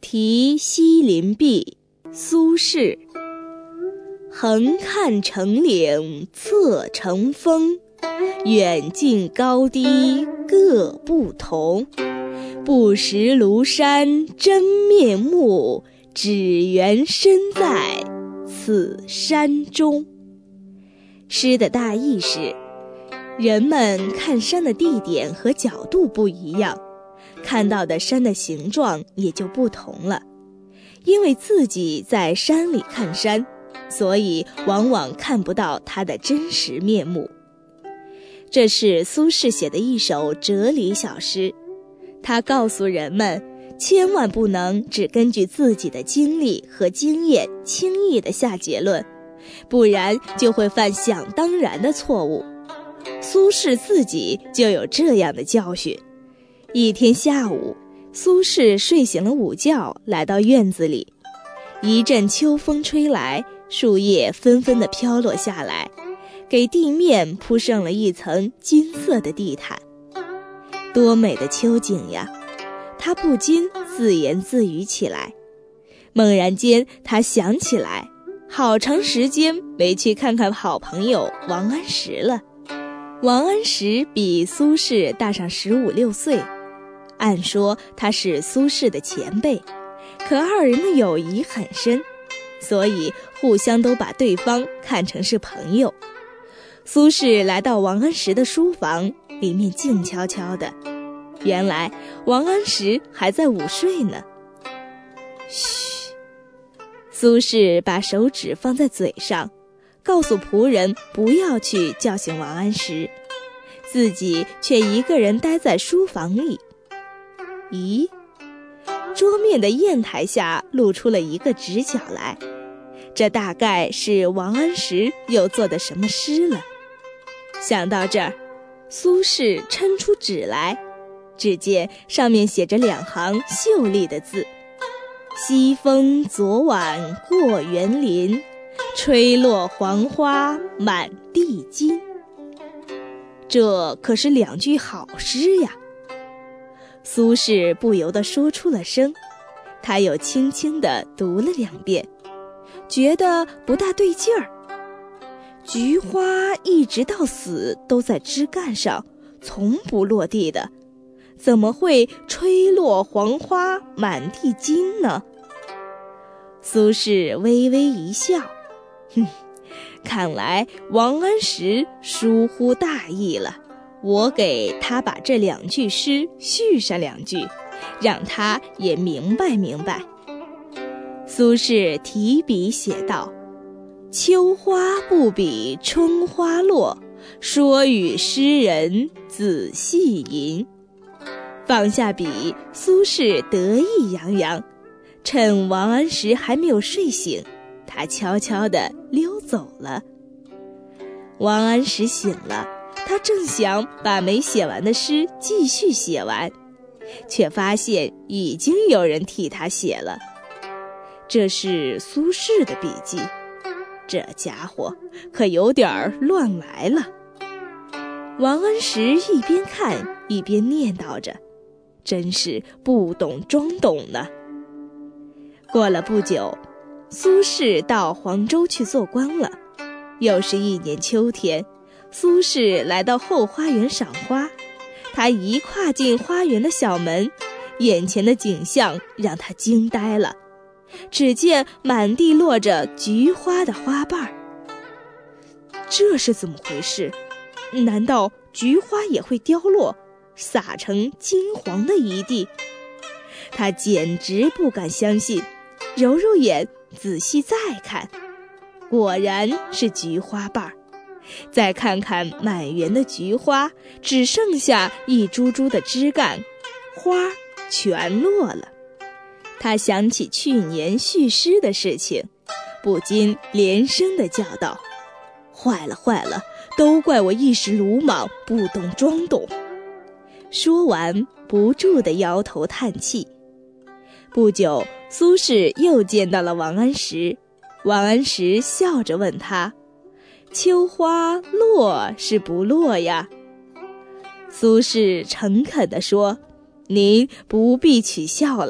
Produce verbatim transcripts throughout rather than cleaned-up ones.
题西林壁，苏轼。横看成岭侧成峰，远近高低各不同。不识庐山真面目，只缘身在此山中。诗的大意是，人们看山的地点和角度不一样，看到的山的形状也就不同了。因为自己在山里看山，所以往往看不到它的真实面目。这是苏轼写的一首哲理小诗，他告诉人们，千万不能只根据自己的经历和经验轻易地下结论，不然就会犯想当然的错误。苏轼自己就有这样的教训。一天下午，苏轼睡醒了午觉，来到院子里。一阵秋风吹来，树叶纷纷地飘落下来，给地面铺上了一层金色的地毯。多美的秋景呀！他不禁自言自语起来。猛然间，他想起来，好长时间没去看看好朋友王安石了。王安石比苏轼大上十五六岁，按说他是苏轼的前辈，可二人的友谊很深，所以互相都把对方看成是朋友。苏轼来到王安石的书房，里面静悄悄的，原来王安石还在午睡呢。嘘，苏轼把手指放在嘴上，告诉仆人不要去叫醒王安石，自己却一个人待在书房里。咦，桌面的砚台下露出了一个直角来，这大概是王安石又做的什么诗了。想到这儿，苏轼抻出纸来，只见上面写着两行秀丽的字：西风昨晚过园林，吹落黄花满地金。这可是两句好诗呀！苏轼不由得说出了声，他又轻轻地读了两遍，觉得不大对劲儿。菊花一直到死都在枝干上，从不落地的，怎么会吹落黄花满地金呢？苏轼微微一笑，哼，看来王安石疏忽大意了，我给他把这两句诗续上两句，让他也明白明白。苏轼提笔写道：秋花不比春花落，说与诗人仔细吟。放下笔，苏轼得意洋洋，趁王安石还没有睡醒，他悄悄地溜走了。王安石醒了，他正想把没写完的诗继续写完，却发现已经有人替他写了。这是苏轼的笔记，这家伙可有点乱来了。王安石一边看一边念叨着，真是不懂装懂呢。过了不久，苏轼到黄州去做官了。又是一年秋天，苏轼来到后花园赏花。他一跨进花园的小门，眼前的景象让他惊呆了。只见满地落着菊花的花瓣，这是怎么回事？难道菊花也会凋落，洒成金黄的一地？他简直不敢相信，揉揉眼，仔细再看，果然是菊花瓣。再看看满园的菊花，只剩下一株株的枝干，花全落了。他想起去年续诗的事情，不禁连声地叫道：坏了坏了，都怪我一时鲁莽，不懂装懂。说完，不住地摇头叹气。不久，苏轼又见到了王安石。王安石笑着问他：秋花落是不落呀？苏轼诚恳地说：您不必取笑了，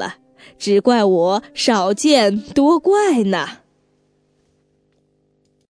只怪我少见多怪呢。